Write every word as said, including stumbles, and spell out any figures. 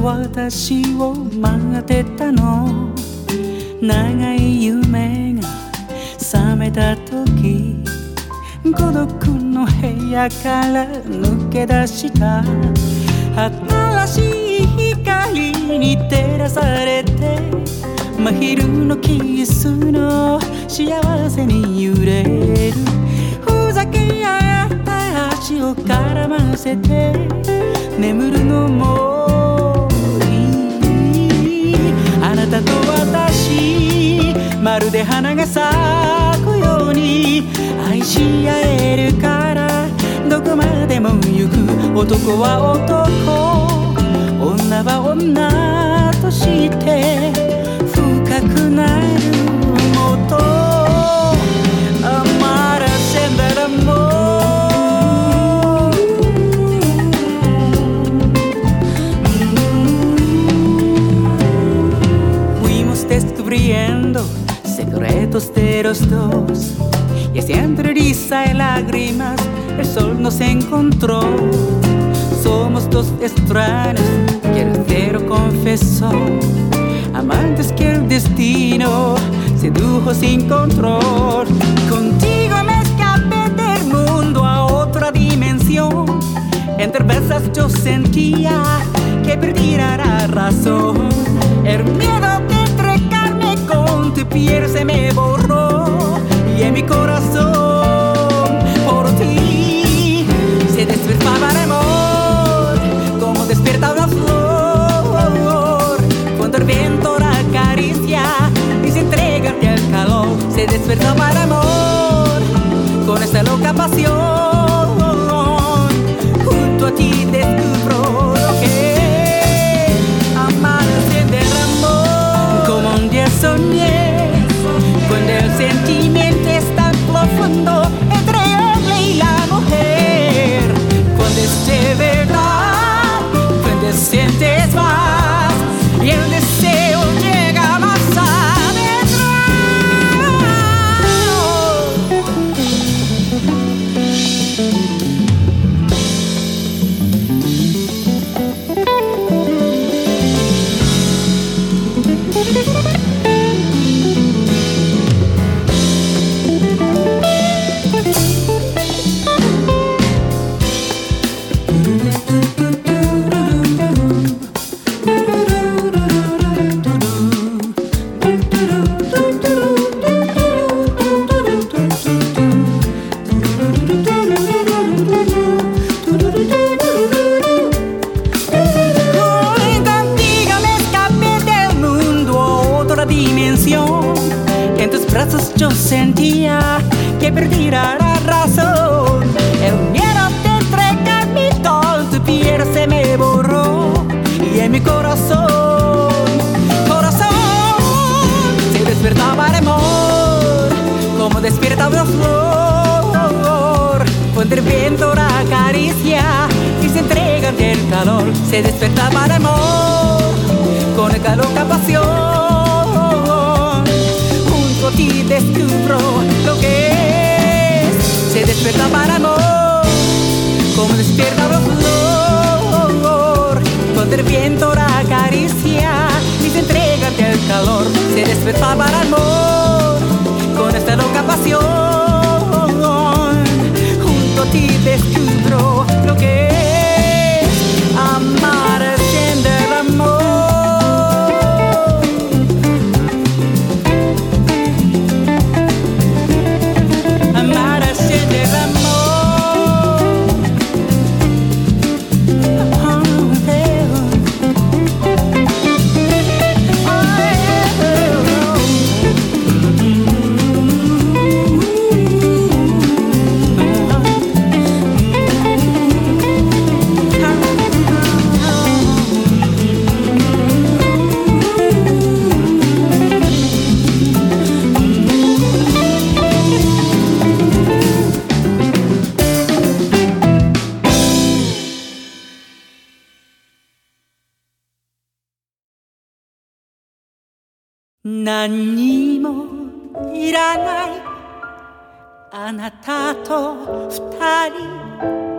私を待ってたの。長い夢が覚めた時、孤独の部屋から抜け出した。新しい光に照らされて、真昼のキスの幸せに揺れる。ふざけ合った足を絡ませて眠るのもいい。あなたと私、まるで花が咲くように愛し合えるから、どこまでも行く。男は男、女は女として深くなるもと。Amar ascender amor. Fuimos descubriendo secretos de los dos, y así entre risa y lágrimas el sol nos encontró. Somos dos extraños que el cielo confesó, amantes que el destino sedujo sin control. Contigo me escapé del mundo a otra dimensión. Entre veces yo sentía que perdiera la razón. El miedo de entregarme con tu piel se me borró, y en mi corazón por ti se despertaba el amor, como despierta una flor cuando el viento la acaricia y se entrega al calor. Se despertaba el amor con esta loca pasión. Junto a ti descubro lo que es amar sin derramor. Como un día soñé, cuando el sentimiento es tan profundo entre el hombre y la mujer. Cuando es de verdad, cuando sientes más y el deseo llega más adentro. En tus brazos yo sentía que perdiera la razón. El miedo de entregar mi todo, tu piel se me borró, y en mi corazón, corazón se despertaba el amor, como despierta una flor cuando el viento la acaricia y se entrega ante el calor. Se despertaba el amor con esta loca pasión. A ti descubro lo que es. Se despierta el amor, como despierta la flor cuando el viento la acaricia y se entrega ante el calor. Se despierta el amor con esta loca pasión. Junto a ti descubro lo que es amar sin derramor.何にもいらないあなたと二人